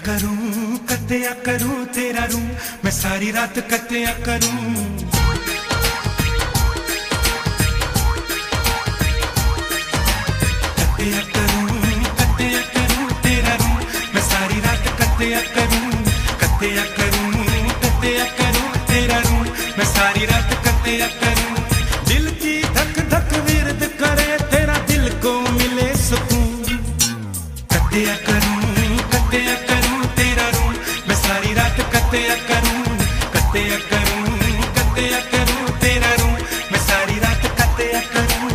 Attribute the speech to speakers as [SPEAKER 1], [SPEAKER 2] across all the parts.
[SPEAKER 1] कत्या करूं तेरा रूं, मैं सारी रात कत्या करूं। कत्या करूं तेरा रूं, मैं सारी रात कत्या करूं। कत्या करूं तेरा रूं, मैं सारी रात कत्या करूं। दिल की धक धक विरद करे, तेरा दिल को मिले सुकून। कत्या करूं तेरा रूं, मैं सारी रात कत्या करूं। कत्या करूं तेरा रूं, मैं सारी रात कत्या करूं।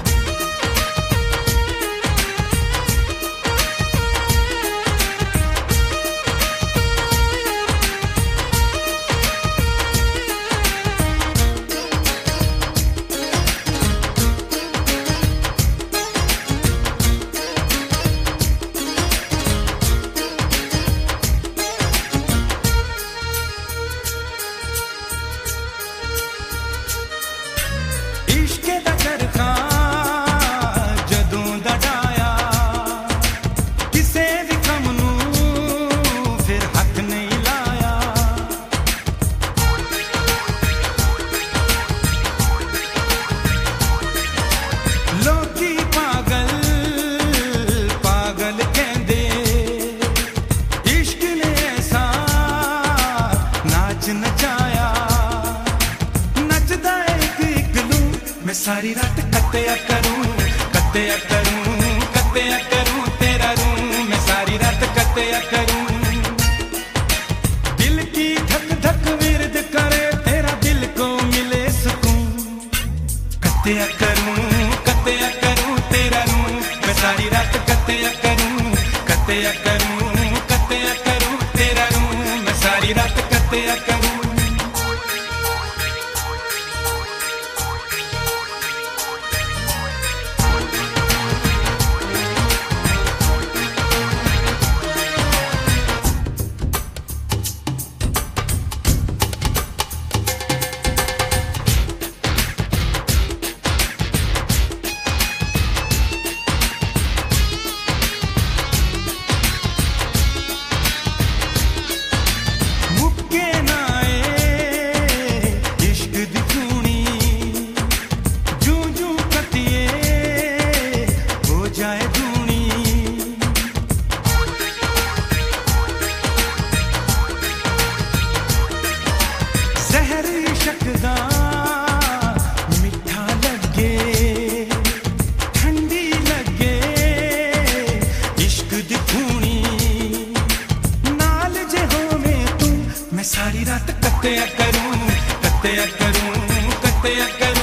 [SPEAKER 1] मैं सारी रात कत्या करूं तेरा रूं, मैं सारी रात कत्या करूं। दिल की धक धक विरद करे, तेरा दिल को मिले सुकून। कत्या करूं तेरा रूं, मैं सारी रात कत्या करूं। कत्या करूं तेरा रूं, मैं सारी रात कत्या करूं। मिठा लगे, ठंडी लगे, इश्क दी खूनी नाल जे होवे तू, मैं सारी रात कत्या करूं।